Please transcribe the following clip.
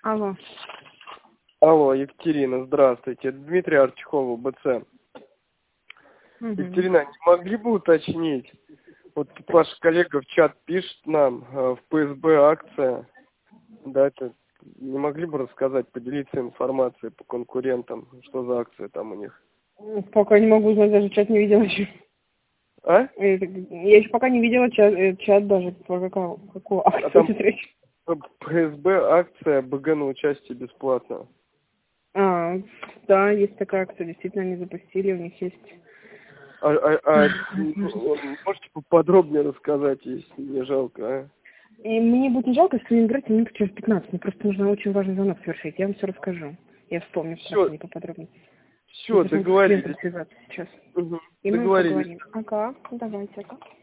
Алло. Алло, Екатерина, здравствуйте. Это Дмитрий Артюхов, БЦ. Екатерина, не могли бы уточнить? Вот тут ваша коллега в чат пишет нам, в ПСБ акция. Да, это не могли бы рассказать, поделиться информацией по конкурентам, что за акция там у них? Пока не могу узнать, даже чат не видела еще. А? Я еще пока не видела чат даже, по какого акцию там идет речь. ПСБ акция, БГ на участие бесплатно. Да, есть такая акция, действительно они запустили, у них есть. Можете поподробнее рассказать, если не жалко, а? И мне будет не жалко, если не играть минут через 15. Мне просто нужно очень важный звонок совершить. Я вам все расскажу. Я вспомню просто поподробнее. Все, договорились. Связаться сейчас. Угу. И мы Договорились. поговорим. Ага, давайте. Ага.